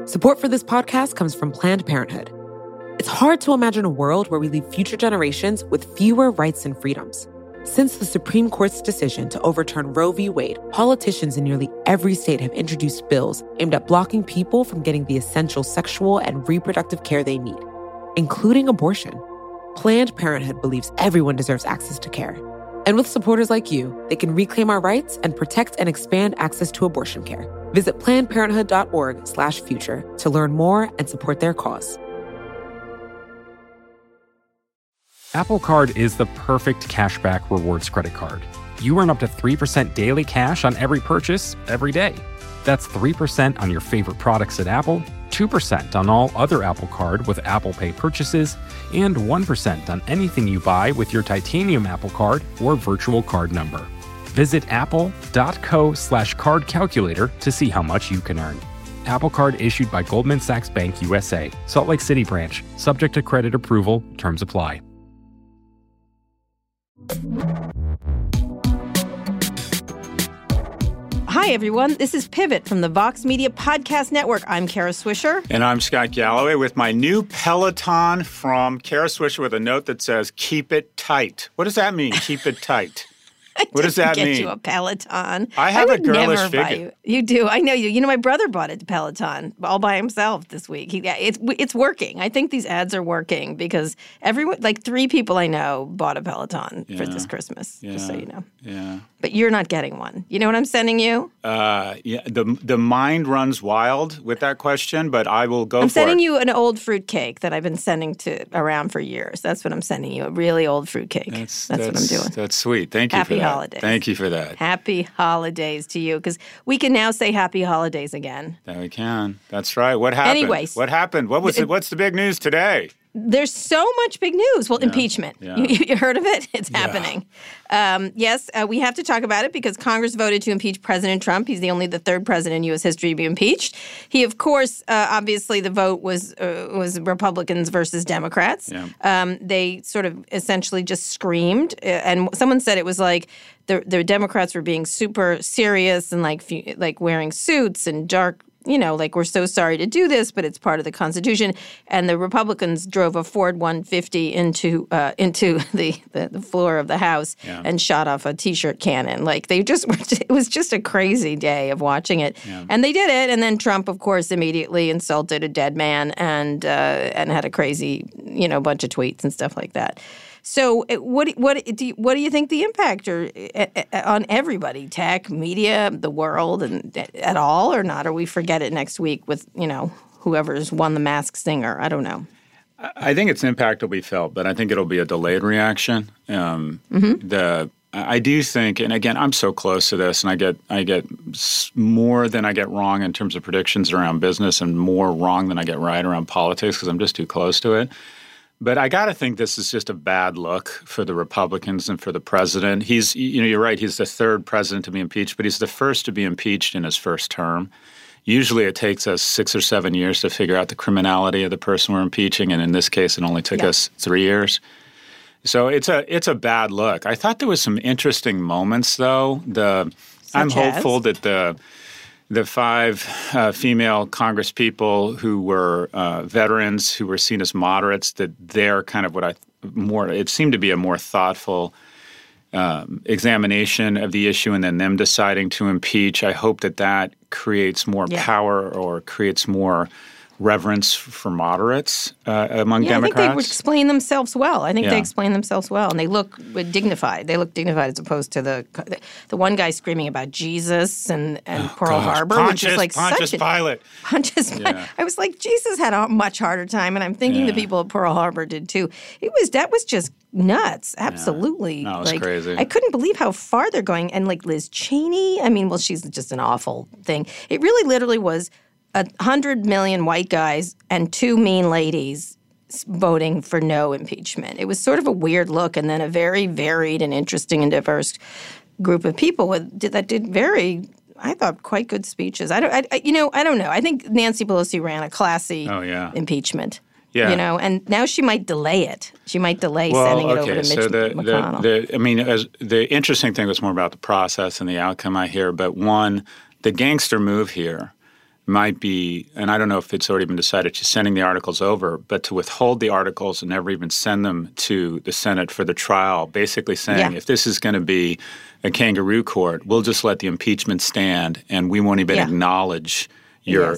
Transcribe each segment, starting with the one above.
Support for this podcast comes from Planned Parenthood. It's hard to imagine a world where we leave future generations with fewer rights and freedoms. Since the Supreme Court's decision to overturn Roe v. Wade, politicians in nearly every state have introduced bills aimed at blocking people from getting the essential sexual and reproductive care they need, including abortion. Planned Parenthood believes everyone deserves access to care. And with supporters like you, they can reclaim our rights and protect and expand access to abortion care. Visit PlannedParenthood.org/future to learn more and support their cause. Apple Card is the perfect cashback rewards credit card. You earn up to 3% daily cash on every purchase every day. That's 3% on your favorite products at Apple, 2% on all other Apple Card with Apple Pay purchases, and 1% on anything you buy with your titanium Apple Card or virtual card number. Visit apple.co/card calculator to see how much you can earn. Apple Card issued by Goldman Sachs Bank USA, Salt Lake City branch, subject to credit approval, terms apply. Hi, everyone. This is Pivot from the Vox Media Podcast Network. I'm Kara Swisher. And I'm Scott Galloway with my new Peloton from Kara Swisher with a note that says, keep it tight. What does that mean, keep it tight? What does that mean? Get you a Peloton. I have a girlish never buy figure. You do. I know you. You know, my brother bought a Peloton all by himself this week. It's working. I think these ads are working because everyone, like 3 people I know, bought a Peloton for this Christmas. Just so you know. Yeah. But you're not getting one. You know what I'm sending you? Yeah. The mind runs wild with that question, but I will go for it. I'm sending you an old fruit cake that I've been sending around for years. That's what I'm sending you. A really old fruit cake. That's what I'm doing. That's sweet. Thank you for that. Happy holidays. Thank you for that. Happy holidays to you, because we can now say happy holidays again. That we can. That's right. What happened? Anyways. What happened? What's the big news today? There's so much big news. Well, impeachment. Yeah. You heard of it? It's happening. Yes, we have to talk about it because Congress voted to impeach President Trump. He's only the 3rd president in U.S. history to be impeached. He, of course, obviously the vote was Republicans versus Democrats. Yeah. They sort of essentially just screamed. And someone said it was like the Democrats were being super serious and like wearing suits and dark, like, we're so sorry to do this, but it's part of the Constitution. And the Republicans drove a Ford 150 into the floor of the House and shot off a T-shirt cannon. Like, it was just a crazy day of watching it. Yeah. And they did it. And then Trump, of course, immediately insulted a dead man and had a crazy, bunch of tweets and stuff like that. So what do you think the impact on everybody, tech, media, the world, and at all or not? Or we forget it next week with, whoever's won the Masked Singer? I don't know. I think its impact will be felt, but I think it'll be a delayed reaction. I do think, and again, I'm so close to this, and I get more than I get wrong in terms of predictions around business and more wrong than I get right around politics because I'm just too close to it. But I got to think this is just a bad look for the Republicans and for the president. You're right, he's the 3rd president to be impeached, but he's the first to be impeached in his first term. Usually it takes us 6 or 7 years to figure out the criminality of the person we're impeaching, and in this case it only took us 3 years. So it's a bad look. I thought there was some interesting moments, though. I'm hopeful that the 5 female congresspeople who were veterans, who were seen as moderates, that they're kind of it seemed to be a more thoughtful examination of the issue and then them deciding to impeach. I hope that creates more power or creates more reverence for moderates among Democrats. I think they would explain themselves well. I think they explain themselves well, and they look dignified. They look dignified as opposed to the one guy screaming about Jesus and Pearl Harbor, which is like Pontius Pilate. Pontius Pilate. I was like, Jesus had a much harder time, and I'm thinking the people at Pearl Harbor did too. That was just nuts. Absolutely. Yeah. No, it was crazy. I couldn't believe how far they're going. And like Liz Cheney, she's just an awful thing. It really literally was 100 million white guys and 2 mean ladies voting for no impeachment. It was sort of a weird look, and then a very varied and interesting and diverse group of people that did very, I thought, quite good speeches. I don't know. I think Nancy Pelosi ran a classy impeachment. Yeah. And now she might delay it. She might delay sending it over to Mitch McConnell. The interesting thing was more about the process and the outcome I hear. But one, the gangster move here might be, and I don't know if it's already been decided, she's sending the articles over, but to withhold the articles and never even send them to the Senate for the trial, basically saying if this is going to be a kangaroo court, we'll just let the impeachment stand and we won't even acknowledge your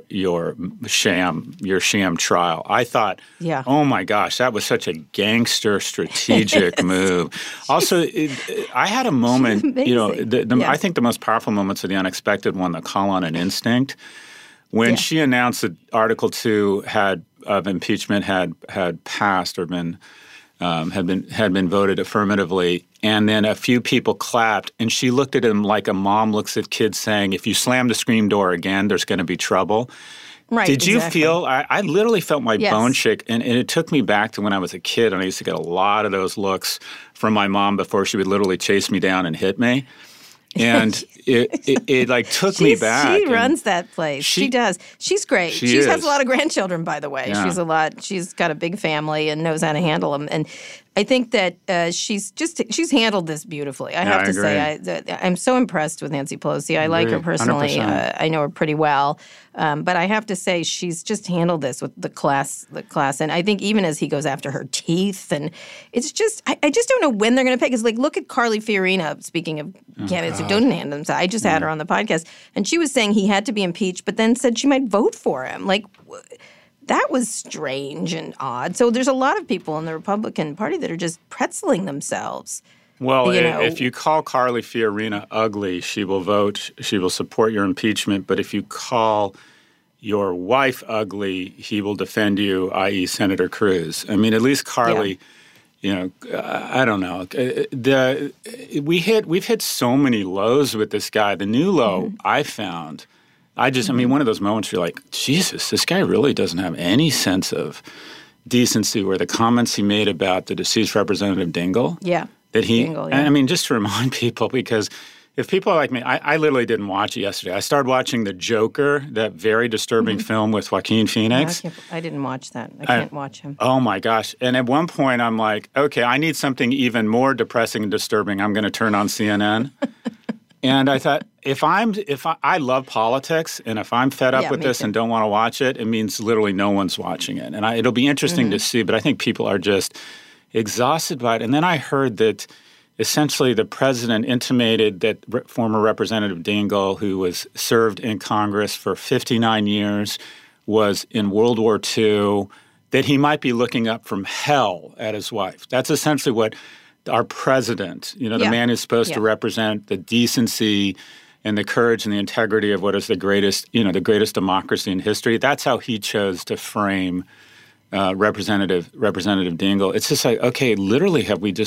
sham trial. I thought, oh my gosh, that was such a gangster strategic move. Also, I had a moment, I think the most powerful moments are the unexpected one, the call on an instinct. When she announced that Article 2 of impeachment had passed or had been voted affirmatively, and then a few people clapped, and she looked at him like a mom looks at kids saying, if you slam the screen door again, there's going to be trouble. Right, Did you feel – I literally felt my bones shake, and it took me back to when I was a kid, and I used to get a lot of those looks from my mom before she would literally chase me down and hit me. And it like took me back. She runs that place. She does. She's great. She has a lot of grandchildren, by the way. Yeah. She's got a big family and knows how to handle them. And I think that she's handled this beautifully. I have to say, I'm so impressed with Nancy Pelosi. I like her personally. I know her pretty well. But I have to say, she's just handled this with the class. And I think even as he goes after her teeth, and it's just, I just don't know when they're going to pay. Because, like, look at Carly Fiorina, speaking of candidates who don't hand them. I just had her on the podcast, and she was saying he had to be impeached, but then said she might vote for him. Like, that was strange and odd. So there's a lot of people in the Republican Party that are just pretzeling themselves. Well, if you call Carly Fiorina ugly, she will vote. She will support your impeachment. But if you call your wife ugly, he will defend you, i.e. Senator Cruz. I mean, at least Carly, I don't know. We've hit so many lows with this guy. The new low I found, I mean, one of those moments where you're like, Jesus, this guy really doesn't have any sense of decency, where the comments he made about the deceased Representative Dingell. Yeah. And I mean, just to remind people, because if people are like me, I literally didn't watch it yesterday. I started watching The Joker, that very disturbing film with Joaquin Phoenix. I didn't watch that. I can't watch him. Oh, my gosh. And at one point, I'm like, okay, I need something even more depressing and disturbing. I'm going to turn on CNN. And I thought, if I love politics, and if I'm fed up with this and don't want to watch it, it means literally no one's watching it. And it'll be interesting to see, but I think people are just exhausted by it. And then I heard that essentially the president intimated that former Representative Dingell, who was served in Congress for 59 years, was in World War II, that he might be looking up from hell at his wife. That's essentially what our president, the man who's supposed to represent the decency and the courage and the integrity of what is the greatest democracy in history. That's how he chose to frame Representative Dingell. It's just like, okay, literally, have we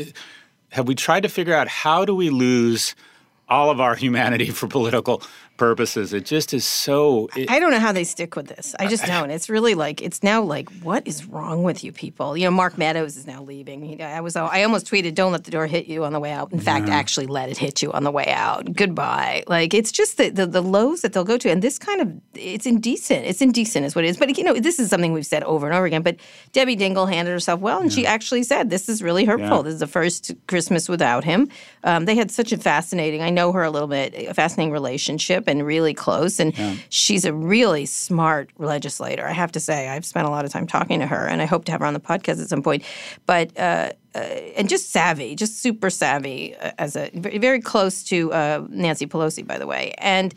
tried to figure out how do we lose all of our humanity for political purposes? It just is so... I don't know how they stick with this. I just don't. It's really like, it's now like, what is wrong with you people? Mark Meadows is now leaving. I almost tweeted, don't let the door hit you on the way out. In fact, actually let it hit you on the way out. Goodbye. Like, it's just the lows that they'll go to. And this kind of, it's indecent. It's indecent is what it is. But, this is something we've said over and over again. But Debbie Dingell handled herself well, and she actually said, this is really hurtful. This is the first Christmas without him. They had such a fascinating, I know her a little bit, a fascinating relationship and really close. And she's a really smart legislator, I have to say. I've spent a lot of time talking to her, and I hope to have her on the podcast at some point. But and just savvy, just super savvy, very close to Nancy Pelosi, by the way. And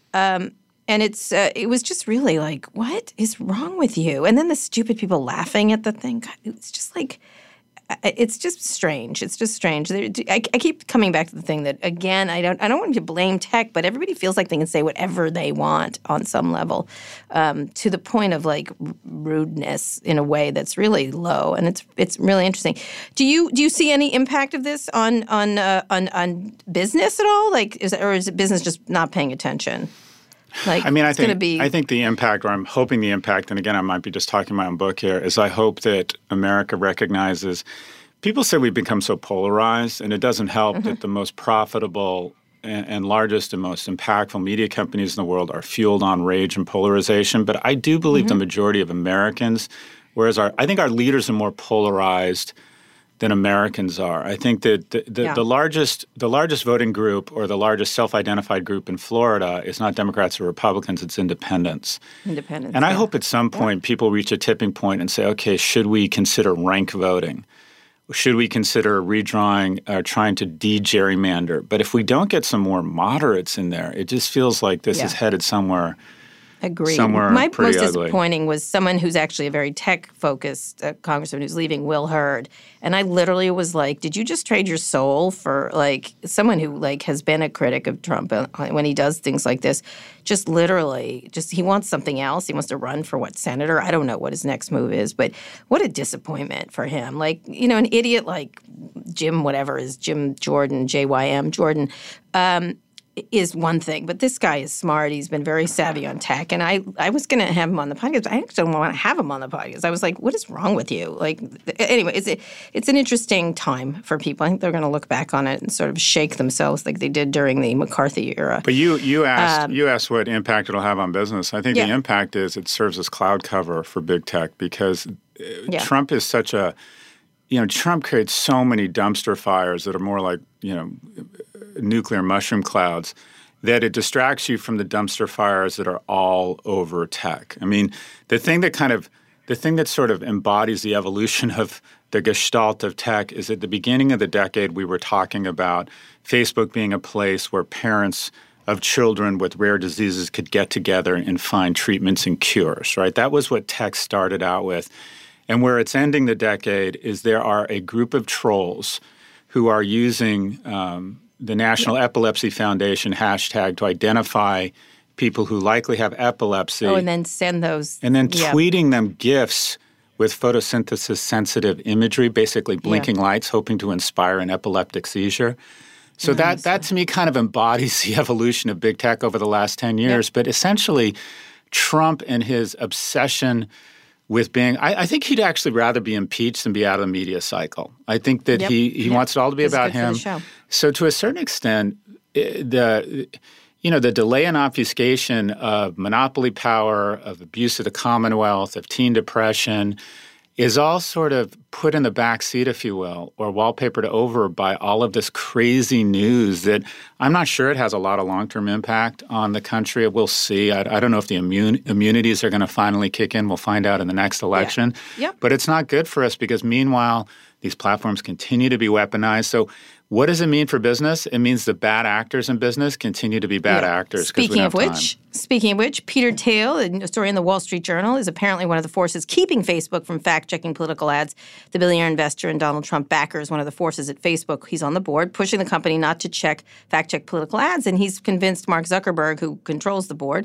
it was just really like, what is wrong with you? And then the stupid people laughing at the thing. God, it's just like... It's just strange. It's just strange. I keep coming back to the thing that, again, I don't want to blame tech, but everybody feels like they can say whatever they want on some level, to the point of like rudeness in a way that's really low, and it's really interesting. Do you see any impact of this on business at all? Like, is it business just not paying attention? Like, I mean, I think the impact, or I'm hoping the impact, and again, I might be just talking my own book here, is I hope that America recognizes people say we've become so polarized, and it doesn't help that the most profitable and largest and most impactful media companies in the world are fueled on rage and polarization. But I do believe the majority of Americans, whereas I think our leaders are more polarized than Americans are. I think that the largest voting group or the largest self-identified group in Florida is not Democrats or Republicans, it's independents. And I hope at some point people reach a tipping point and say, okay, should we consider rank voting? Should we consider redrawing or trying to de-gerrymander? But if we don't get some more moderates in there, it just feels like this is headed somewhere. Agreed. Somewhere My pretty most ugly. disappointing was someone who's actually a very tech-focused congressman who's leaving, Will Hurd. And I literally was like, did you just trade your soul for, like, someone who, like, has been a critic of Trump when he does things like this? Just literally, he wants something else. He wants to run for, senator? I don't know what his next move is, but what a disappointment for him. Like, an idiot like Jim Jordan, JYM Jordan, is one thing, but this guy is smart. He's been very savvy on tech, and I was going to have him on the podcast, but I actually don't want to have him on the podcast. I was like, what is wrong with you? Like, anyway, it's an interesting time for people. I think they're going to look back on it and sort of shake themselves like they did during the McCarthy era. But you asked what impact it'll have on business. I think the impact is it serves as cloud cover for big tech because Trump is such a Trump creates so many dumpster fires that are more like nuclear mushroom clouds, that it distracts you from the dumpster fires that are all over tech. I mean, the thing that sort of embodies the evolution of the gestalt of tech is at the beginning of the decade we were talking about Facebook being a place where parents of children with rare diseases could get together and find treatments and cures, right? That was what tech started out with. And where it's ending the decade is there are a group of trolls who are using the National Epilepsy Foundation hashtag to identify people who likely have epilepsy. Oh, and then send those. And then tweeting them GIFs with photosynthesis-sensitive imagery, basically blinking lights, hoping to inspire an epileptic seizure. So that to me kind of embodies the evolution of big tech over the last 10 years. But essentially, Trump and his obsession with being – I think he'd actually rather be impeached than be out of the media cycle. I think that he wants it all to be about him. So to a certain extent, the delay and obfuscation of monopoly power, of abuse of the Commonwealth, of teen depression is all sort of put in the back seat, if you will, or wallpapered over by all of this crazy news that I'm not sure it has a lot of long-term impact on the country. We'll see. I don't know if the immunities are going to finally kick in. We'll find out in the next election. But it's not good for us because meanwhile, these platforms continue to be weaponized. So what does it mean for business? It means the bad actors in business continue to be bad actors. Speaking of which, Peter Thiel, a story in the Wall Street Journal, is apparently one of the forces keeping Facebook from fact-checking political ads. The billionaire investor and Donald Trump backer is one of the forces at Facebook. He's on the board, pushing the company not to fact-check political ads, and he's convinced Mark Zuckerberg, who controls the board.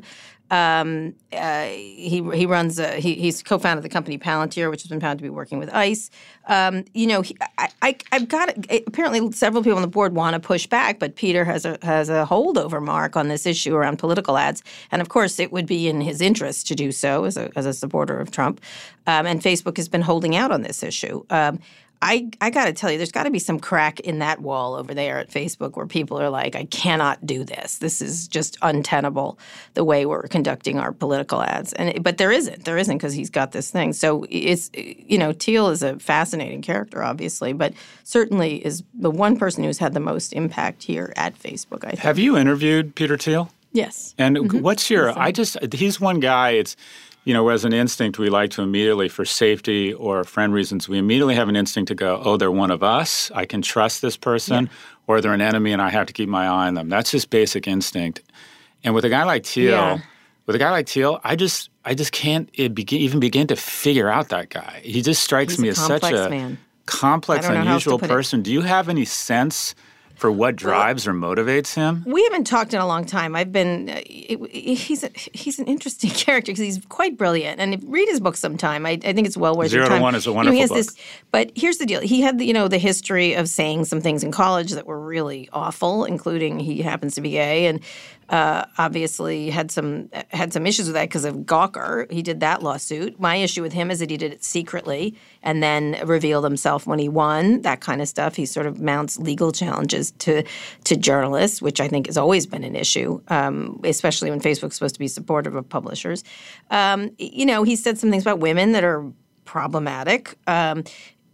He runs. He's co-founded the company Palantir, which has been found to be working with ICE. I've got apparently several people on the board want to push back, but Peter has a holdover mark on this issue around political ads, and of course it would be in his interest to do so as a supporter of Trump. And Facebook has been holding out on this issue. I got to tell you, there's got to be some crack in that wall over there at Facebook where people are like, I cannot do this. This is just untenable, the way we're conducting our political ads. But there isn't because he's got this thing. So it's, Thiel is a fascinating character, obviously, but certainly is the one person who's had the most impact here at Facebook, I think. Have you interviewed Peter Thiel? Yes. And what's your – he's one guy, it's – as an instinct, we like to immediately, for safety or friend reasons, we immediately have an instinct to go, oh, they're one of us. I can trust this person. Or they're an enemy and I have to keep my eye on them. That's just basic instinct. And with a guy like Thiel, I just can't even begin to figure out that guy. He just strikes me as such a complex, unusual person. Do you have any sense for what drives or motivates him? We haven't talked in a long time. He's an interesting character because he's quite brilliant. And read his book sometime. I think it's well worth your time. 0 to 1 is a wonderful book. But here's the deal. He had the history of saying some things in college that were really awful, including he happens to be gay and obviously had some issues with that because of Gawker. He did that lawsuit. My issue with him is that he did it secretly and then revealed himself when he won, that kind of stuff. He sort of mounts legal challenges to journalists, which I think has always been an issue, especially when Facebook's supposed to be supportive of publishers. He said some things about women that are problematic.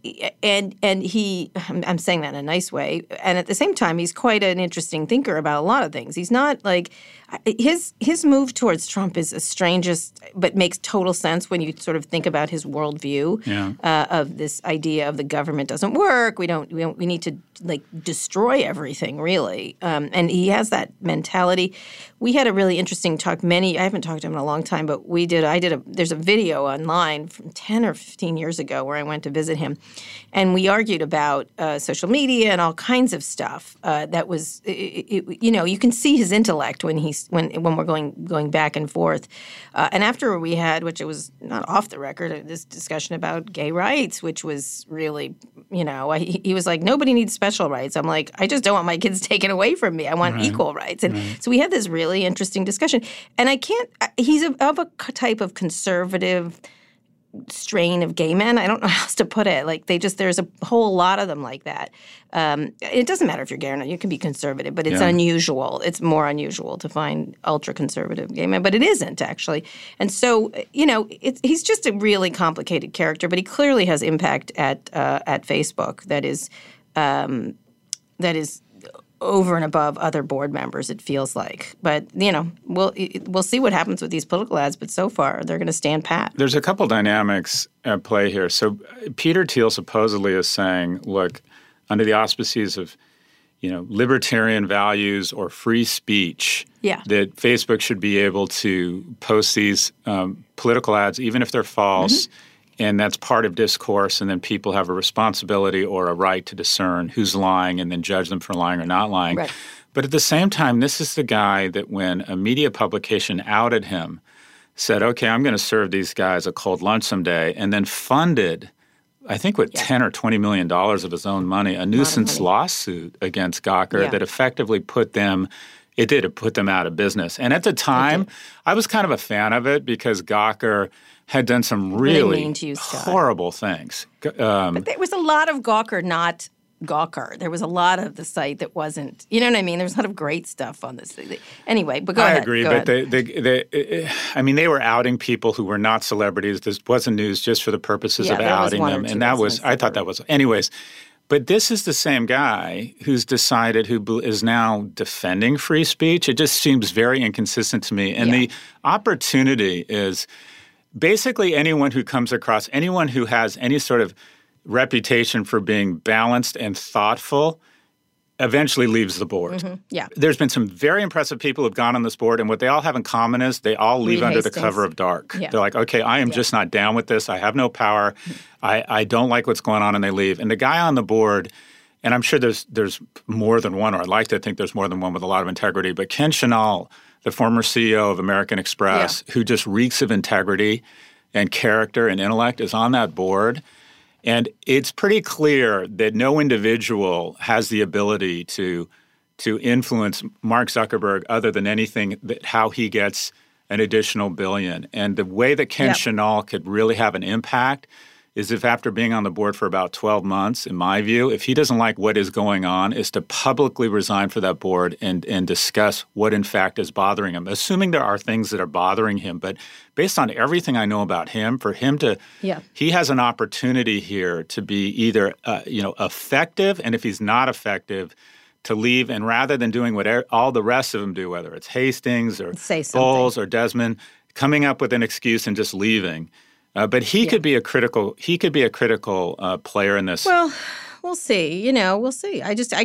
he, I'm saying that in a nice way, and at the same time, he's quite an interesting thinker about a lot of things. He's not like his move towards Trump is the strangest, but makes total sense when you sort of think about his worldview of this idea of the government doesn't work. We need to like destroy everything, really. And he has that mentality. We had a really interesting talk. I haven't talked to him in a long time, but there's a video online from 10 or 15 years ago where I went to visit him, and we argued about social media and all kinds of stuff. That was, you can see his intellect when we're going back and forth. And after we had, which it was not off the record, this discussion about gay rights, which was really, he was like, nobody needs special rights. I'm like, I just don't want my kids taken away from me. I want equal rights. And so we had this really interesting discussion. And he's of a type of conservative strain of gay men. I don't know how else to put it. Like there's a whole lot of them like that. It doesn't matter if you're gay or not. You can be conservative, but it's unusual. It's more unusual to find ultra-conservative gay men, but it isn't actually. And so, he's just a really complicated character, but he clearly has impact at Facebook that is over and above other board members, it feels like. But, we'll see what happens with these political ads, but so far they're going to stand pat. There's a couple dynamics at play here. So Peter Thiel supposedly is saying, look, under the auspices of, libertarian values or free speech, that Facebook should be able to post these political ads, even if they're false, and that's part of discourse, and then people have a responsibility or a right to discern who's lying and then judge them for lying or not lying. Right. But at the same time, this is the guy that when a media publication outed him, said, okay, I'm going to serve these guys a cold lunch someday, and then funded, I think with $10 or $20 million of his own money, a nuisance lawsuit against Gawker that effectively put them out of business. And at the time, I was kind of a fan of it because Gawker had done some really horrible things. But there was a lot of Gawker, not Gawker. There was a lot of the site that wasn't, you know what I mean? There was a lot of great stuff on this. Anyway, but go ahead. I agree, but they were outing people who were not celebrities. This wasn't news just for the purposes of outing them. And I thought that was, anyways. But this is the same guy who's decided, who is now defending free speech. It just seems very inconsistent to me. And the opportunity is basically anyone who has any sort of reputation for being balanced and thoughtful eventually leaves the board. Mm-hmm. Yeah. There's been some very impressive people who've gone on this board, and what they all have in common is they all leave under the cover of dark. Yeah. They're like, okay, I am just not down with this. I have no power. I don't like what's going on, and they leave. And the guy on the board, and I'm sure there's more than one, or I'd like to think there's more than one with a lot of integrity, but Ken Chenault, the former CEO of American Express, who just reeks of integrity and character and intellect, is on that board. And it's pretty clear that no individual has the ability to influence Mark Zuckerberg other than anything how he gets an additional billion. And the way that Ken Chenault could really have an impact is if after being on the board for about 12 months, in my view, if he doesn't like what is going on, is to publicly resign for that board and discuss what in fact is bothering him, assuming there are things that are bothering him. But based on everything I know about him, for him to he has an opportunity here to be either effective, and if he's not effective, to leave, and rather than doing what all the rest of them do, whether it's Hastings or Bowles or Desmond, coming up with an excuse and just leaving. But he could be a critical player in this. Well, we'll see. We'll see.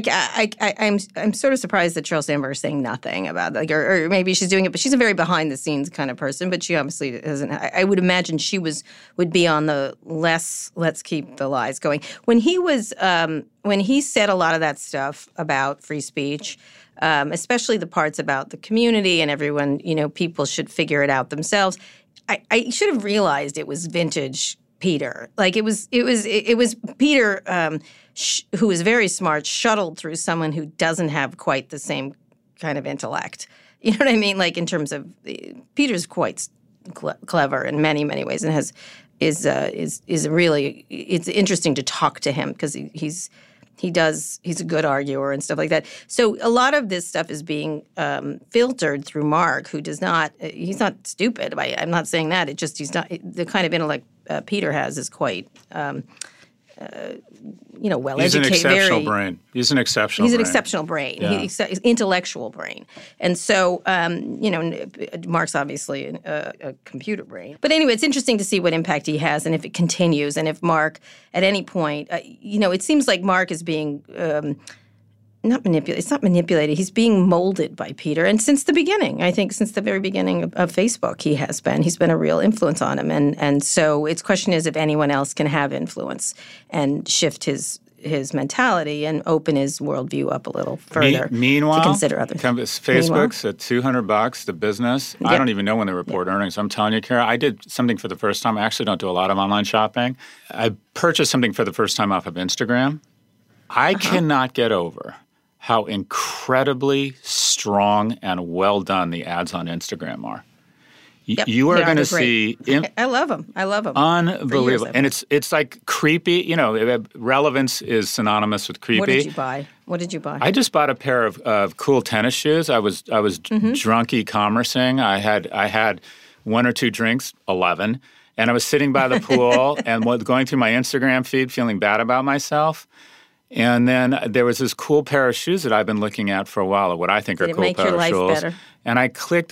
I'm sort of surprised that Sheryl Sandberg is saying nothing about it, or maybe she's doing it, but she's a very behind the scenes kind of person. But she obviously isn't. I would imagine she would be on the let's keep the lies going. When he said a lot of that stuff about free speech. Especially the parts about the community and everyone, people should figure it out themselves. I should have realized it was vintage Peter. Like it was Peter, who is very smart, shuttled through someone who doesn't have quite the same kind of intellect. You know what I mean? Like in terms of Peter's quite clever in many, many ways, and is really, it's interesting to talk to him because he's a good arguer and stuff like that. So a lot of this stuff is being filtered through Mark, who he's not stupid. I'm not saying that. It just, he's not, the kind of intellect Peter has is quite well-educated. He's an exceptional brain. He's an exceptional brain. Yeah. He's intellectual brain. And so, Mark's obviously a computer brain. But anyway, it's interesting to see what impact he has and if it continues and if Mark, at any point, it seems like Mark is being not manipulated. It's not manipulated. He's being molded by Peter. And since the beginning, I think since the very beginning of Facebook, he's been a real influence on him. And so its question is if anyone else can have influence and shift his mentality and open his worldview up a little further. Meanwhile, to consider other Facebook's at $200, the business. Yep. I don't even know when they report earnings. I'm telling you, Kara, I did something for the first time. I actually don't do a lot of online shopping. I purchased something for the first time off of Instagram. I cannot get over how incredibly strong and well done the ads on Instagram are. Yep, you are going to see. I love them. Unbelievable, and it's like creepy. Relevance is synonymous with creepy. What did you buy? I just bought a pair of cool tennis shoes. I was drunk e-commercing. I had one or two drinks, 11, and I was sitting by the pool and going through my Instagram feed, feeling bad about myself. And then there was this cool pair of shoes that I've been looking at for a while, what I think are cool pair of shoes. Did it make your life better? And I clicked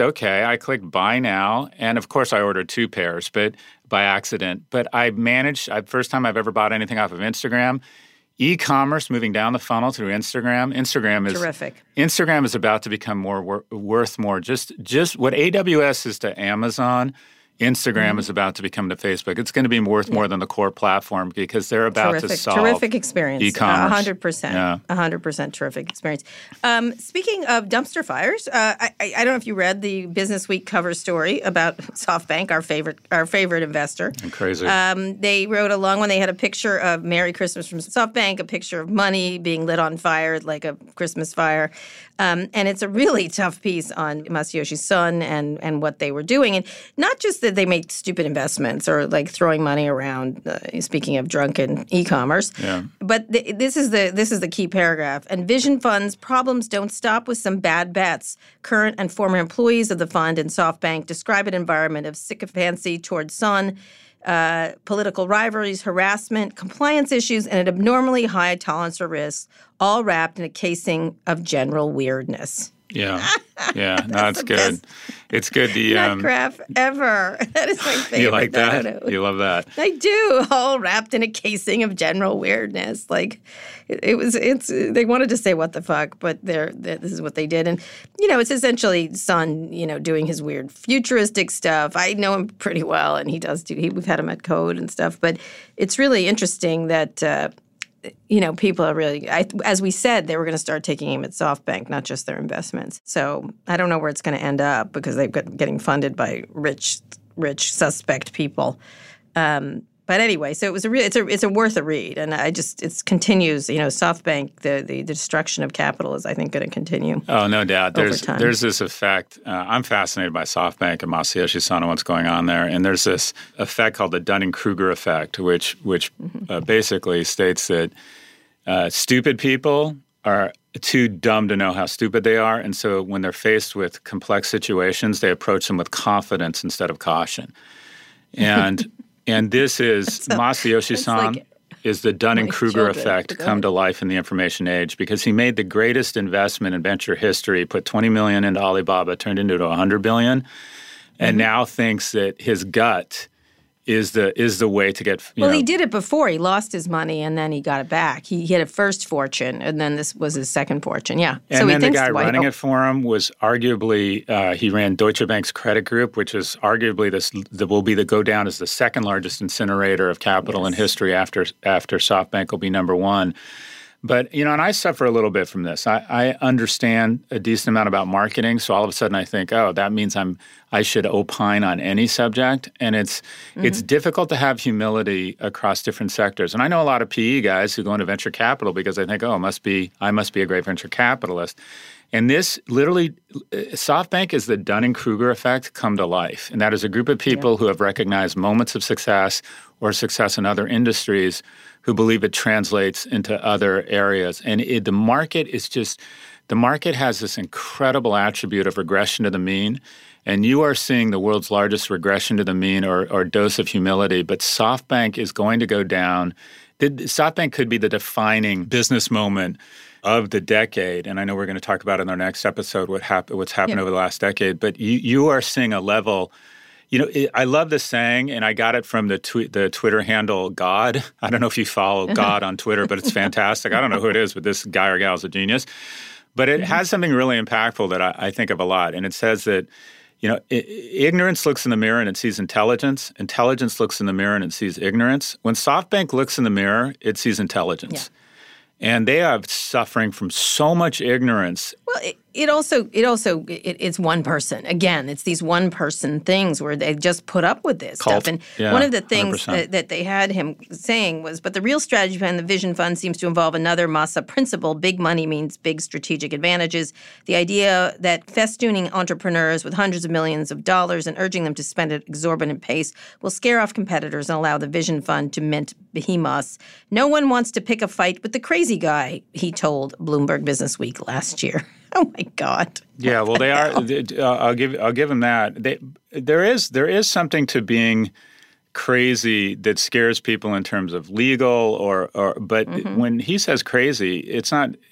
buy now. And of course I ordered 2 pairs, but by accident. But I managed, first time I've ever bought anything off of Instagram, e-commerce moving down the funnel through Instagram. Instagram is terrific. Instagram is about to become worth more. Just what AWS is to Amazon, Instagram is about to become to Facebook. It's going to be worth more than the core platform because they're about to solve terrific experience. E-commerce. 100%. 100% terrific experience. Speaking of dumpster fires, I don't know if you read the Business Week cover story about SoftBank, our favorite investor. Crazy. They wrote a long one. They had a picture of Merry Christmas from SoftBank, a picture of money being lit on fire like a Christmas fire. And it's a really tough piece on Masayoshi Son and what they were doing. And not just that they made stupid investments or like throwing money around, speaking of drunken e-commerce. Yeah. But this is the key paragraph. And Vision Fund's problems don't stop with some bad bets. Current and former employees of the fund and SoftBank describe an environment of sycophancy towards Son, political rivalries, harassment, compliance issues, and an abnormally high tolerance for risk, all wrapped in a casing of general weirdness. Yeah. Yeah. No, it's good. Best it's good. nut graph ever. That is my favorite. You like that? You love that? I do. All wrapped in a casing of general weirdness. Like they wanted to say what the fuck, but this is what they did. And, it's essentially Son, doing his weird futuristic stuff. I know him pretty well, and we've had him at Code and stuff. But it's really interesting that, people are really, as we said, they were going to start taking aim at SoftBank, not just their investments. So I don't know where it's going to end up because they've got getting funded by rich suspect people. But anyway, so it's a worth a read, and it continues. SoftBank, the destruction of capital is, I think, going to continue. Oh, no doubt. There's this effect. I'm fascinated by SoftBank and Masayoshi Son and what's going on there, and there's this effect called the Dunning-Kruger effect, which basically states that stupid people are too dumb to know how stupid they are, and so when they're faced with complex situations, they approach them with confidence instead of caution, and. And this is Masayoshi Son is the Dunning-Kruger effect come to life in the information age because he made the greatest investment in venture history, put $20 million into Alibaba, turned into $100 billion, and now thinks that his gut is the way to get. He did it before. He lost his money and then he got it back. He had a first fortune and then this was his second fortune. Yeah. And so then the guy running it for him was arguably he ran Deutsche Bank's credit group, which is arguably go down as the second largest incinerator of capital in history after SoftBank will be number one. But, and I suffer a little bit from this. I understand a decent amount about marketing, so all of a sudden I think, that means I should opine on any subject. And it's difficult to have humility across different sectors. And I know a lot of PE guys who go into venture capital because they think, I must be a great venture capitalist. And this literally, SoftBank is the Dunning-Kruger effect come to life. And that is a group of people who have recognized moments of success or success in other industries who believe it translates into other areas. And the market has this incredible attribute of regression to the mean. And you are seeing the world's largest regression to the mean or dose of humility. But SoftBank is going to go down SoftBank could be the defining business moment of the decade. And I know we're going to talk about in our next episode what's happened over the last decade. But you are seeing a level. I love this saying, and I got it from the Twitter handle God. I don't know if you follow God on Twitter, but it's fantastic. I don't know who it is, but this guy or gal is a genius. But it has something really impactful that I think of a lot. And it says that, ignorance looks in the mirror and it sees intelligence. Intelligence looks in the mirror and it sees ignorance. When SoftBank looks in the mirror, it sees intelligence. Yeah. And they are suffering from so much ignorance. Well, it's one person. Again, it's these one person things where they just put up with this stuff. And one of the things that they had him saying was, but the real strategy behind the Vision Fund seems to involve another Masa principle. Big money means big strategic advantages. The idea that festooning entrepreneurs with hundreds of millions of dollars and urging them to spend at exorbitant pace will scare off competitors and allow the Vision Fund to mint behemoths. No one wants to pick a fight with the crazy guy, he told Bloomberg Businessweek last year. Oh my God! Yeah, well, they are. I'll give them that. There is something to being crazy that scares people in terms of legal but when he says crazy, it's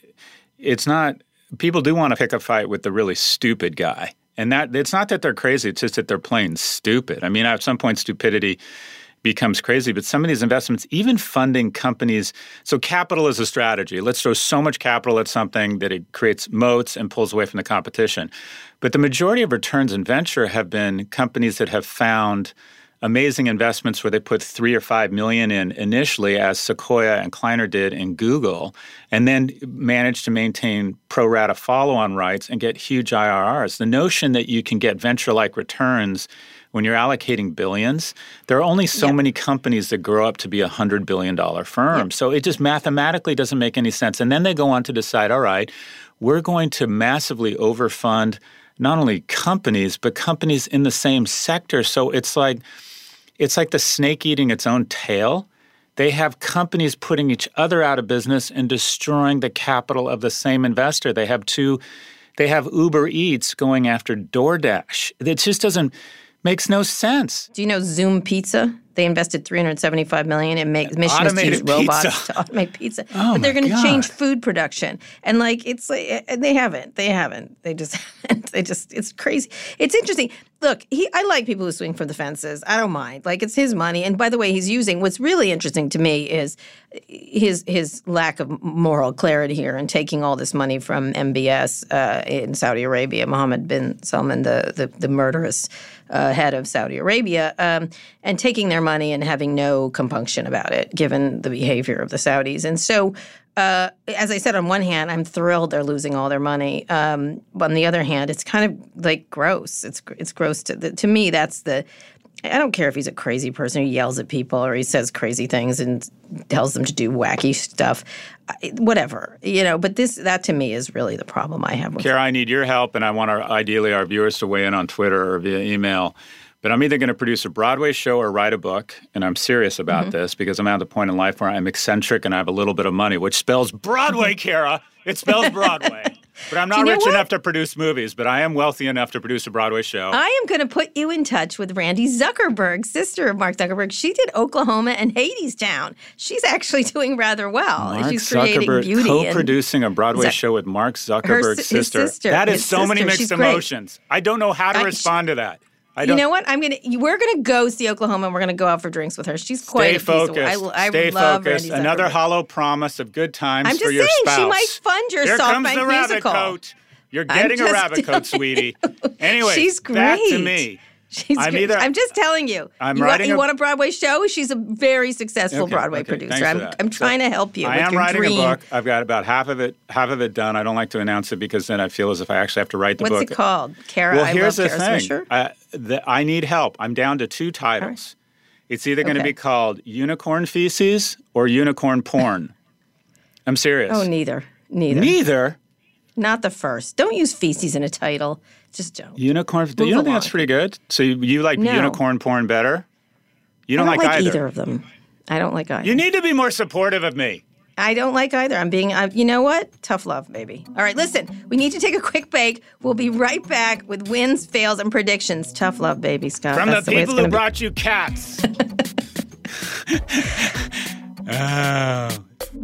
not. People do want to pick a fight with the really stupid guy, and that it's not that they're crazy. It's just that they're plain stupid. I mean, at some point, stupidity becomes crazy. But some of these investments, even funding companies, so capital is a strategy. Let's throw so much capital at something that it creates moats and pulls away from the competition. But the majority of returns in venture have been companies that have found amazing investments where they put $3 or $5 million in initially, as Sequoia and Kleiner did in Google, and then managed to maintain pro rata follow-on rights and get huge IRRs. The notion that you can get venture-like returns when you're allocating billions, there are only so many companies that grow up to be $100 billion firms. So it just mathematically doesn't make any sense. And then they go on to decide, all right, we're going to massively overfund not only companies, but companies in the same sector. So it's like the snake eating its own tail. They have companies putting each other out of business and destroying the capital of the same investor. They have Uber Eats going after DoorDash. It just makes no sense. Do you know Zoom Pizza? They invested $375 million in mission to use robots to automate pizza. But they're going to change food production. And they haven't. They just haven't. It's crazy. It's interesting. Look, I like people who swing for the fences. I don't mind. It's his money. And by the way, he's using, what's really interesting to me is his lack of moral clarity here and taking all this money from MBS in Saudi Arabia, Mohammed bin Salman, the murderous head of Saudi Arabia, and taking their money and having no compunction about it, given the behavior of the Saudis. And so, as I said, on one hand, I'm thrilled they're losing all their money. But on the other hand, it's kind of gross. It's gross to me. I don't care if he's a crazy person who yells at people or he says crazy things and tells them to do wacky stuff, whatever, But that to me is really the problem I have with Kara, I need your help, and I want ideally our viewers to weigh in on Twitter or via email. But I'm either going to produce a Broadway show or write a book, and I'm serious about this because I'm at the point in life where I'm eccentric and I have a little bit of money, which spells Broadway, Kara. It spells Broadway. But I'm not rich enough to produce movies, but I am wealthy enough to produce a Broadway show. I am going to put you in touch with Randy Zuckerberg, sister of Mark Zuckerberg. She did Oklahoma and Hadestown. She's actually doing rather well. Mark She's creating Zuckerberg beauty. Co-producing a Broadway show with Mark Zuckerberg's sister. That is so many mixed emotions. I don't know how to respond to that. You know what? We're gonna go see Oklahoma and we're gonna go out for drinks with her. She's quite Stay focused. Another hollow promise of good times for your spouse. She might fund your SoftBank musical. Here comes the rabbit coat. You're getting a rabbit coat, sweetie. Anyway, she's great. Back to me. She's great. I'm just telling you. You want a Broadway show? She's a very successful Broadway producer. I'm trying to help you. I am writing a book. I've got about half of it done. I don't like to announce it because then I feel as if I actually have to write the book. What's it called? Kara. Well, here's the Kara thing. Swisher? I need help. I'm down to 2 titles. Right. It's either going to be called Unicorn Feces or Unicorn Porn. I'm serious. Oh, neither. Neither? Not the first. Don't use feces in a title. Just don't. Unicorn. Do you think that's pretty good? So you like unicorn porn better? You don't like either of them. I don't like either. You need to be more supportive of me. I don't like either. You know what? Tough love, baby. All right, listen. We need to take a quick break. We'll be right back with wins, fails, and predictions. Tough love, baby, Scott. From the people who brought you cats. Oh.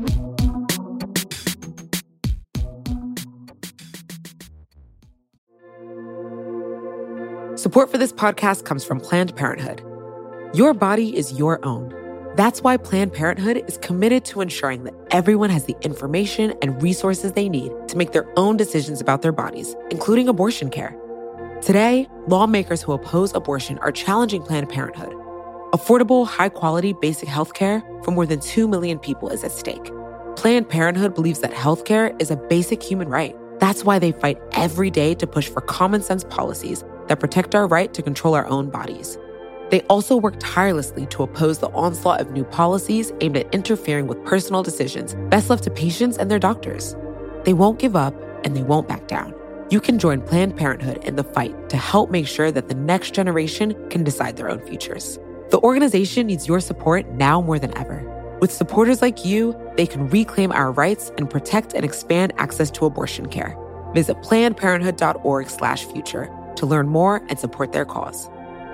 Support for this podcast comes from Planned Parenthood. Your body is your own. That's why Planned Parenthood is committed to ensuring that everyone has the information and resources they need to make their own decisions about their bodies, including abortion care. Today, lawmakers who oppose abortion are challenging Planned Parenthood. Affordable, high-quality basic health care for more than 2 million people is at stake. Planned Parenthood believes that health care is a basic human right. That's why they fight every day to push for common-sense policies that protect our right to control our own bodies. They also work tirelessly to oppose the onslaught of new policies aimed at interfering with personal decisions best left to patients and their doctors. They won't give up, and they won't back down. You can join Planned Parenthood in the fight to help make sure that the next generation can decide their own futures. The organization needs your support now more than ever. With supporters like you, they can reclaim our rights and protect and expand access to abortion care. Visit PlannedParenthood.org/future to learn more and support their cause.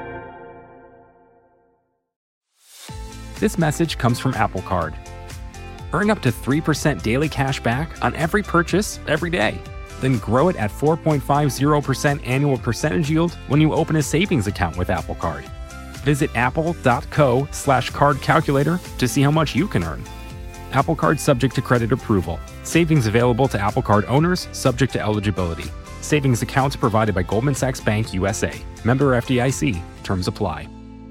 This message comes from Apple Card. Earn up to 3% daily cash back on every purchase every day. Then grow it at 4.50% annual percentage yield when you open a savings account with Apple Card. Visit apple.co/card calculator to see how much you can earn. Apple Card subject to credit approval. Savings available to Apple Card owners subject to eligibility. Savings accounts provided by Goldman Sachs Bank USA. Member FDIC. Terms apply.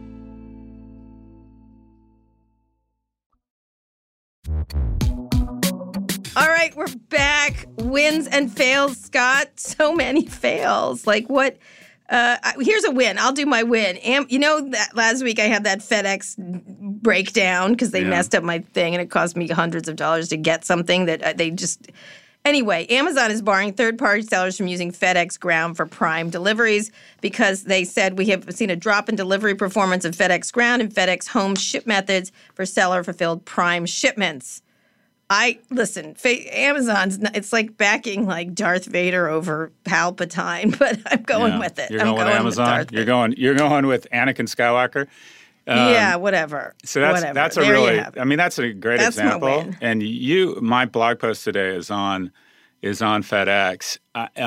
All right, we're back. Wins and fails, Scott. So many fails. Like what? Here's a win. I'll do my win. You know that last week I had that FedEx breakdown because they messed up my thing and it cost me hundreds of dollars to get something that they just... Anyway, Amazon is barring third-party sellers from using FedEx Ground for Prime deliveries because they said we have seen a drop in delivery performance of FedEx Ground and FedEx Home ship methods for seller-fulfilled Prime shipments. Amazon's, it's like backing like Darth Vader over Palpatine, but I'm going with it. You're going with Amazon? You're going with Anakin Skywalker? Whatever. So that's a great example. And my blog post today is on FedEx.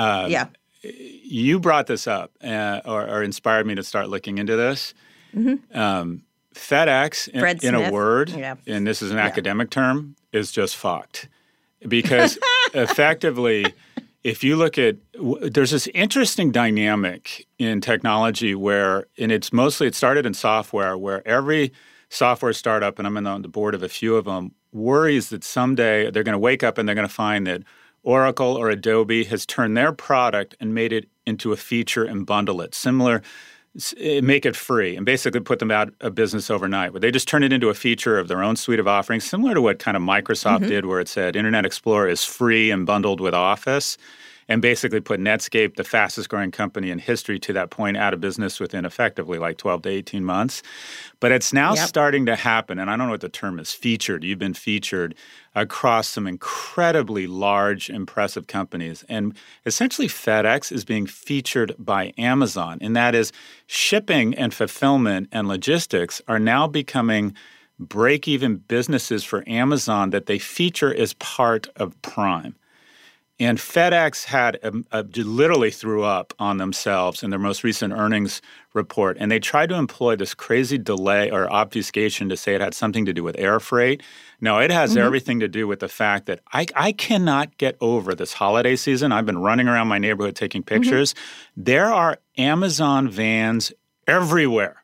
You brought this up or inspired me to start looking into this. Mm-hmm. FedEx, in a word, and this is an academic term, is just fucked. Because effectively, if you look at – there's this interesting dynamic in technology where – and it started in software where every software startup, and I'm on the board of a few of them, worries that someday they're going to wake up and they're going to find that Oracle or Adobe has turned their product and made it into a feature and bundle it. Make it free and basically put them out of business overnight. Where they just turn it into a feature of their own suite of offerings, similar to what kind of Microsoft did where it said Internet Explorer is free and bundled with Office, and basically put Netscape, the fastest growing company in history to that point, out of business within effectively like 12 to 18 months. But it's now starting to happen, and I don't know what the term is, featured. You've been featured across some incredibly large, impressive companies. And essentially FedEx is being featured by Amazon, and that is shipping and fulfillment and logistics are now becoming break-even businesses for Amazon that they feature as part of Prime. And FedEx had literally threw up on themselves in their most recent earnings report. And they tried to employ this crazy delay or obfuscation to say it had something to do with air freight. No, it has everything to do with the fact that I cannot get over this holiday season. I've been running around my neighborhood taking pictures. There are Amazon vans everywhere.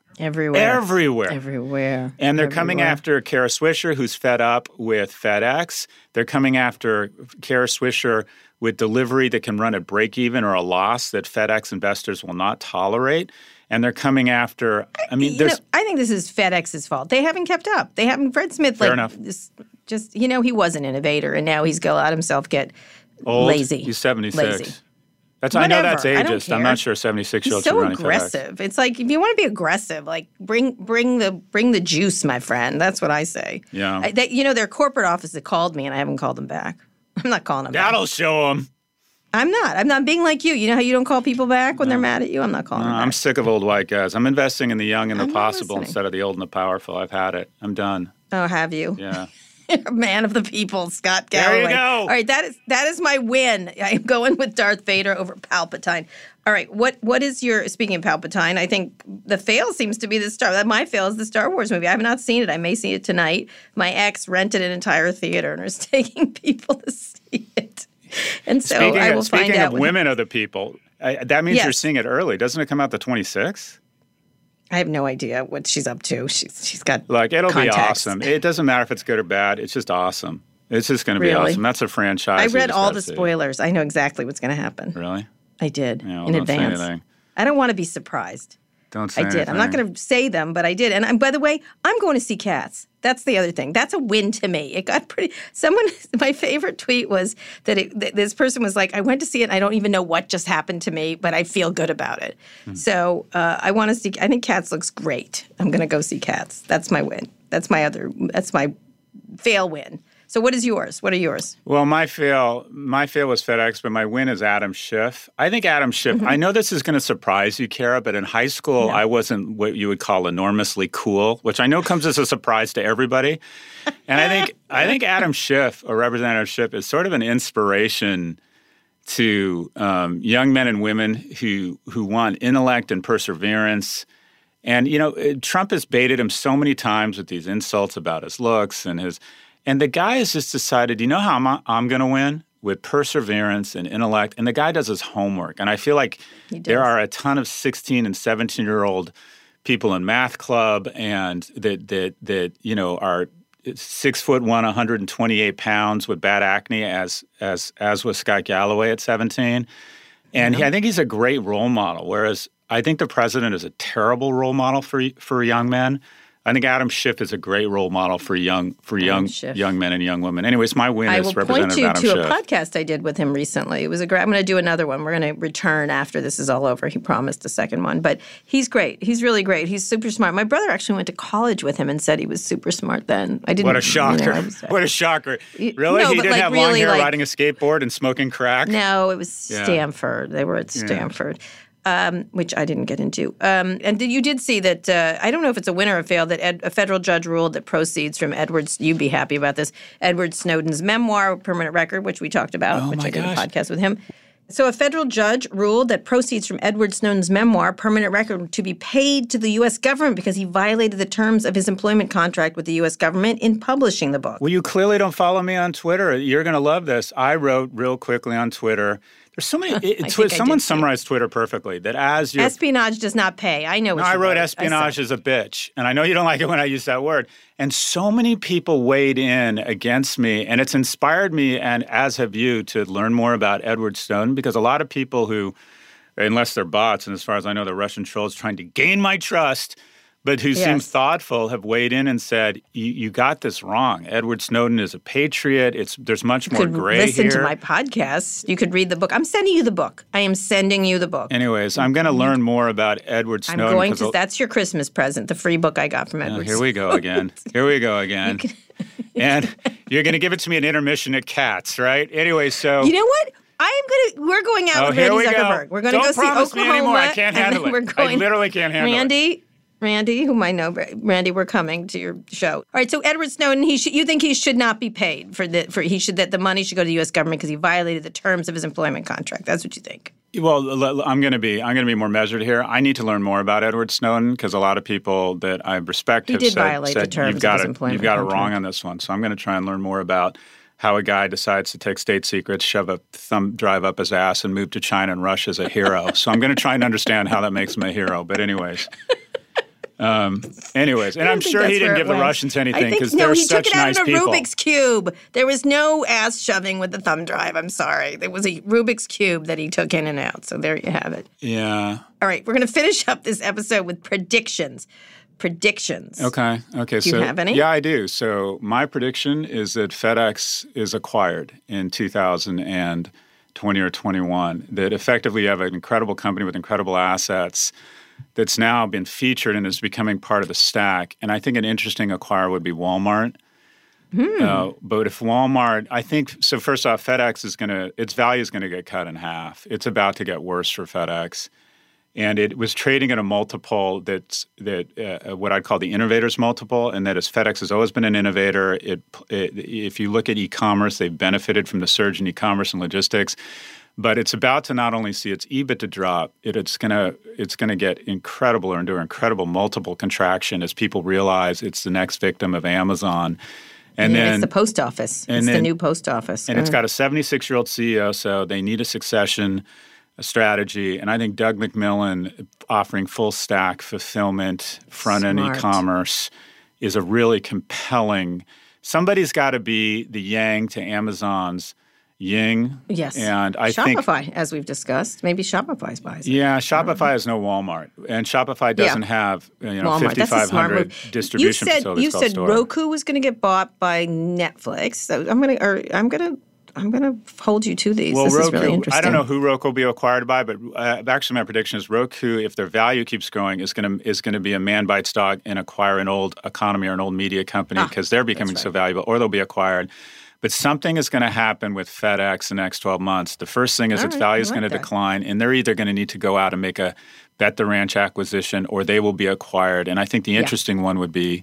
Everywhere. And they're coming after Kara Swisher, who's fed up with FedEx. They're coming after Kara Swisher with delivery that can run at break-even or a loss that FedEx investors will not tolerate. And they're coming after – I think this is FedEx's fault. They haven't kept up. They haven't – Fred Smith, Fair enough. He was an innovator, and now he's allowed himself get lazy. He's 76. Lazy. I know that's ageist. I'm not sure 76-year-olds should run He's so aggressive. It's like if you want to be aggressive, like bring the juice, my friend. That's what I say. Yeah. Their corporate office that called me, and I haven't called them back. I'm not calling them back. That'll show them. I'm not being like you. You know how you don't call people back when they're mad at you? I'm not calling them back. I'm sick of old white guys. I'm investing in the young and the possible instead of the old and the powerful. I've had it. I'm done. Oh, have you? Yeah. Man of the people, Scott Galloway. There you go. All right, that is my win. I'm going with Darth Vader over Palpatine. All right, what is your, speaking of Palpatine, I think the fail seems to be my fail is the Star Wars movie. I have not seen it. I may see it tonight. My ex rented an entire theater and is taking people to see it. And so I will find out. Speaking of women of the people, that means Yes. you're seeing it early. Doesn't it come out the 26th? I have no idea what she's up to. She's got Like, it'll context. be awesome. It doesn't matter if it's good or bad. It's just awesome. It's just going to be Really? awesome. That's a franchise. I you read just all gotta the see. spoilers. I know exactly what's going to happen. Really? I did Yeah, well, in don't say advance. anything. I don't want to be surprised. Don't say I did. I'm not going to say them, but I did. And by the way, I'm going to see Cats. That's the other thing. That's a win to me. It got pretty. My favorite tweet was that this person was like, I went to see it and I don't even know what just happened to me, but I feel good about it. So I want to see, I think Cats looks great. I'm going to go see Cats. That's my win. That's my fail win. So what is yours? What are yours? Well, my fail was FedEx, but my win is Adam Schiff. I think Adam Schiff, I know this is going to surprise you, Kara, but in high school, I wasn't what you would call enormously cool, which I know comes as a surprise to everybody. And I think Adam Schiff, or Representative Schiff, is sort of an inspiration to young men and women who want intellect and perseverance. And, Trump has baited him so many times with these insults about his looks and the guy has just decided, how I'm going to win? With perseverance and intellect. And the guy does his homework. And I feel like there are a ton of 16 and 17-year-old people in math club and that are 6'1", 128 pounds with bad acne, as was Scott Galloway at 17. And I think he's a great role model, whereas I think the president is a terrible role model for young men. I think Adam Schiff is a great role model for young men and young women. Anyways, my win is Representative Adam Schiff. I will point you to a podcast I did with him recently. It was I'm going to do another one. We're going to return after this is all over. He promised a second one. But he's great. He's really great. He's super smart. My brother actually went to college with him and said he was super smart then. I didn't. What a shocker. What a shocker. Really? No, he didn't have long hair, riding a skateboard and smoking crack? No, it was Stanford. They were at Stanford. Which I didn't get into. And you did see that, I don't know if it's a win or a fail, that a federal judge ruled that proceeds from you'd be happy about this, Edward Snowden's memoir, Permanent Record, which we talked about, which I did a podcast with him. So a federal judge ruled that proceeds from Edward Snowden's memoir, Permanent Record, to be paid to the U.S. government because he violated the terms of his employment contract with the U.S. government in publishing the book. Well, you clearly don't follow me on Twitter. You're going to love this. I wrote real quickly on Twitter. There's so many. Someone summarized Twitter perfectly. That as you espionage does not pay. I know. I wrote espionage is a bitch, and I know you don't like it when I use that word. And so many people weighed in against me, and it's inspired me, and as have you, to learn more about Edward Snowden, because a lot of people who, unless they're bots, and as far as I know, they're Russian trolls trying to gain my trust, but who seem thoughtful, have weighed in and said, you got this wrong. Edward Snowden is a patriot. There's much more gray here. You could listen to my podcast. You could read the book. I'm sending you the book. I am sending you the book. Anyways, I'm going to learn more about Edward Snowden. That's your Christmas present, the free book I got from Edward Snowden. Here we go again. And you're going to give it to me at intermission at Cats, right? Anyway, so... You know what? We're going out with Randy Zuckerberg. We're going to go see Oklahoma. Don't promise me anymore. I can't handle it. I literally can't handle it. Randy, whom I know, Randy, we're coming to your show. All right, so Edward Snowden, you think he should not be paid that the money should go to the U.S. government because he violated the terms of his employment contract. That's what you think. Well, I'm going to be more measured here. I need to learn more about Edward Snowden because a lot of people that I respect have said the terms you've of his employment you've got contract. it wrong on this one. So I'm going to try and learn more about how a guy decides to take state secrets, shove a thumb drive up his ass, and move to China and Russia as a hero. So I'm going to try and understand how that makes him a hero. But anyways, and I'm sure he didn't give the Russians anything because they're such nice people. He took it out of a Rubik's Cube. There was no ass shoving with the thumb drive. I'm sorry. There was a Rubik's Cube that he took in and out. So there you have it. Yeah. All right. We're going to finish up this episode with predictions. Okay. Do you have any? Yeah, I do. So my prediction is that FedEx is acquired in 2020 or 21, that effectively you have an incredible company with incredible assets that's now been featured and is becoming part of the stack. And I think an interesting acquirer would be Walmart. But if Walmart, I think, so first off, FedEx its value is going to get cut in half. It's about to get worse for FedEx. And it was trading at a multiple that what I'd call the innovator's multiple, and that is FedEx has always been an innovator. If you look at e-commerce, they've benefited from the surge in e-commerce and logistics. But it's about to not only see its EBITDA drop, it's gonna get incredible or endure incredible multiple contraction as people realize it's the next victim of Amazon. And then it's the post office. It's the new post office. And it's got a 76-year-old CEO, so they need a succession strategy. And I think Doug McMillon offering full stack fulfillment, front-end e-commerce is a really compelling. Somebody's got to be the yang to Amazon's yin. Yes. And I Shopify, as we've discussed. Maybe Shopify's buys. Yeah, Shopify has no Walmart. And Shopify doesn't have 5,500 distribution facilities. You said Roku was going to get bought by Netflix. So I'm going to hold you to these. Well, this Roku, is really interesting. I don't know who Roku will be acquired by, but actually my prediction is Roku, if their value keeps growing, is going to be a man bites dog and acquire an old economy or an old media company because they're becoming so valuable, or they'll be acquired. But something is going to happen with FedEx in the next 12 months. The first thing is its value is going to decline, and they're either going to need to go out and make a Bet the Ranch acquisition, or they will be acquired. And I think the interesting one would be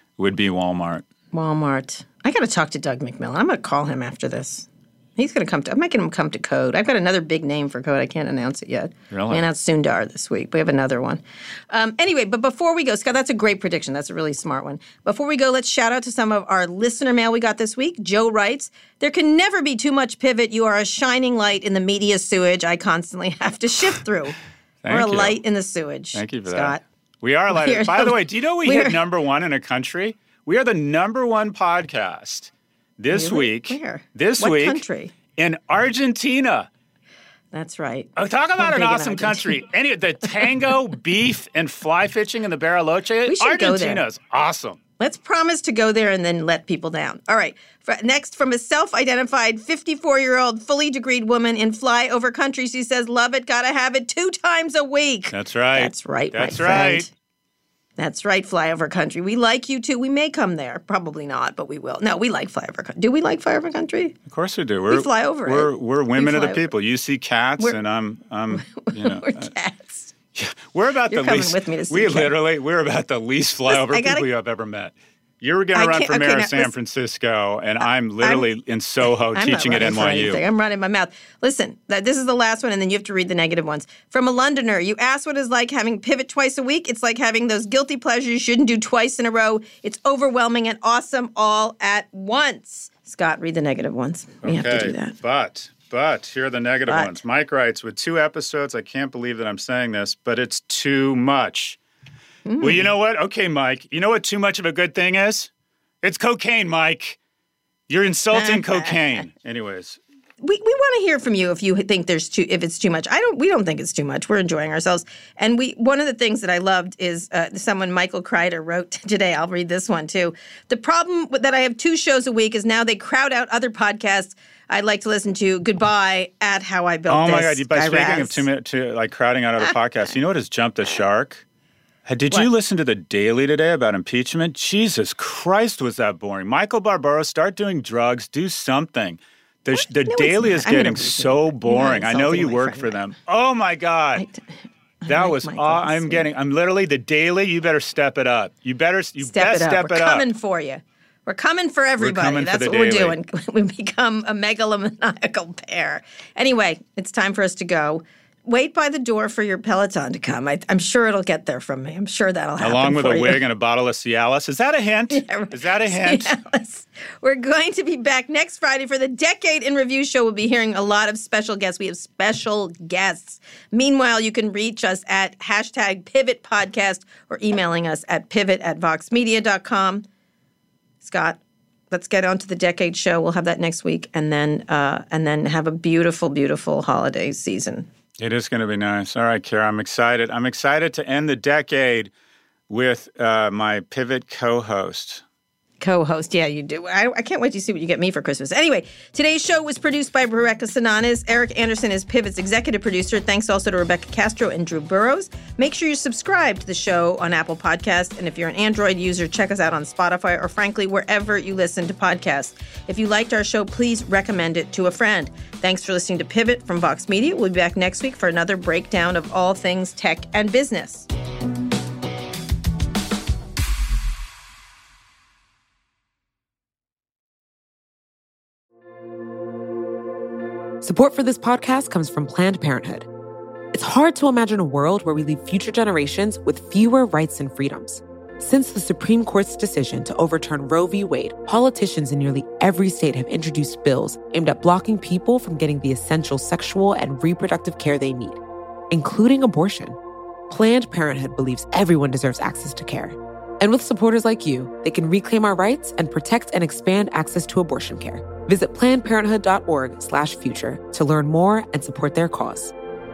Walmart. Walmart. I got to talk to Doug McMillon. I'm going to call him after this. He's going to come to – I'm making him come to Code. I've got another big name for Code. I can't announce it yet. Really? I announced Sundar this week. We have another one. Anyway, but before we go, Scott, that's a great prediction. That's a really smart one. Before we go, let's shout out to some of our listener mail we got this week. Joe writes, there can never be too much pivot. You are a shining light in the media sewage I constantly have to shift through. We're a light in the sewage. Thank you for Scott. that. We are a light. By the way, do you know we hit number one in a country? We are the number one podcast this week. Where? What country? In Argentina. That's right. Oh, talk about an awesome country. The tango, beef, and fly fishing in the Bariloche. Argentina is awesome. Let's promise to go there and then let people down. All right. Next, from a self-identified 54-year-old, fully degreed woman in flyover country, she says, love it, gotta have it 2 times a week. That's right. That's right, That's my right. friend. That's right, flyover country. We like you too. We may come there. Probably not, but we will. No, we like flyover country. Do we like flyover country? Of course we do. We fly over it. We're women of the over. people. You see cats, and I'm we're cats. We're about You're the least. With me to see we're about the least flyover people you have ever met. You're going to run for mayor of San Francisco, and I'm literally in Soho teaching at NYU. I'm running my mouth. Listen, this is the last one, and then you have to read the negative ones. From a Londoner, you asked what it's like having pivot twice a week. It's like having those guilty pleasures you shouldn't do twice in a row. It's overwhelming and awesome all at once. Scott, read the negative ones. We have to do that. But here are the negative ones. Mike writes, with 2 episodes, I can't believe that I'm saying this, but it's too much. Well, you know what? Okay, Mike. You know what too much of a good thing is? It's cocaine, Mike. You're insulting cocaine. Anyways. We want to hear from you if you think if it's too much. We don't think it's too much. We're enjoying ourselves. And one of the things that I loved is someone, Michael Kreider, wrote today. I'll read this one too. The problem that I have 2 shows a week is now they crowd out other podcasts I'd like to listen to. Goodbye at How I Built This. Oh my God! By speaking of crowding out other podcasts, you know what has jumped the shark? Did you listen to the Daily today about impeachment? Jesus Christ, was that boring. Michael Barbaro, start doing drugs. Do something. The Daily is getting so boring. I know you work for them. Oh, my God. That was I'm literally the Daily. You better step it up. You best step it up. We're coming for you. We're coming for everybody. That's what we're doing. We become a megalomaniacal pair. Anyway, it's time for us to go. Wait by the door for your Peloton to come. I'm sure it'll get there from me. I'm sure that'll happen. Along with a wig and a bottle of Cialis. Is that a hint? Yeah, is that a hint? Cialis. We're going to be back next Friday for the Decade in Review show. We'll be hearing a lot of special guests. We have special guests. Meanwhile, you can reach us at #PivotPodcast or emailing us at pivot@voxmedia.com. Scott, let's get on to the Decade show. We'll have that next week, and then have a beautiful, beautiful holiday season. It is going to be nice. All right, Kara, I'm excited. I'm excited to end the decade with my Pivot co-host. Co-host. Yeah, you do. I can't wait to see what you get me for Christmas. Anyway, today's show was produced by Rebecca Sananes. Eric Anderson is Pivot's executive producer. Thanks also to Rebecca Castro and Drew Burrows. Make sure you subscribe to the show on Apple Podcasts. And if you're an Android user, check us out on Spotify or, frankly, wherever you listen to podcasts. If you liked our show, please recommend it to a friend. Thanks for listening to Pivot from Vox Media. We'll be back next week for another breakdown of all things tech and business. Support for this podcast comes from Planned Parenthood. It's hard to imagine a world where we leave future generations with fewer rights and freedoms. Since the Supreme Court's decision to overturn Roe v. Wade, politicians in nearly every state have introduced bills aimed at blocking people from getting the essential sexual and reproductive care they need, including abortion. Planned Parenthood believes everyone deserves access to care. And with supporters like you, they can reclaim our rights and protect and expand access to abortion care. Visit PlannedParenthood.org/future to learn more and support their cause.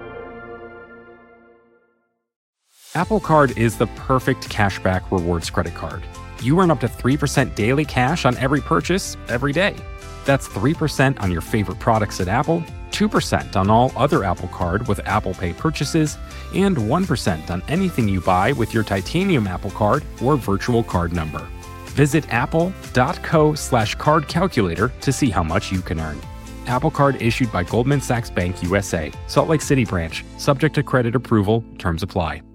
Apple Card is the perfect cashback rewards credit card. You earn up to 3% daily cash on every purchase every day. That's 3% on your favorite products at Apple, 2% on all other Apple Card with Apple Pay purchases, and 1% on anything you buy with your titanium Apple Card or virtual card number. Visit apple.co/card calculator to see how much you can earn. Apple Card issued by Goldman Sachs Bank USA, Salt Lake City branch, subject to credit approval, terms apply.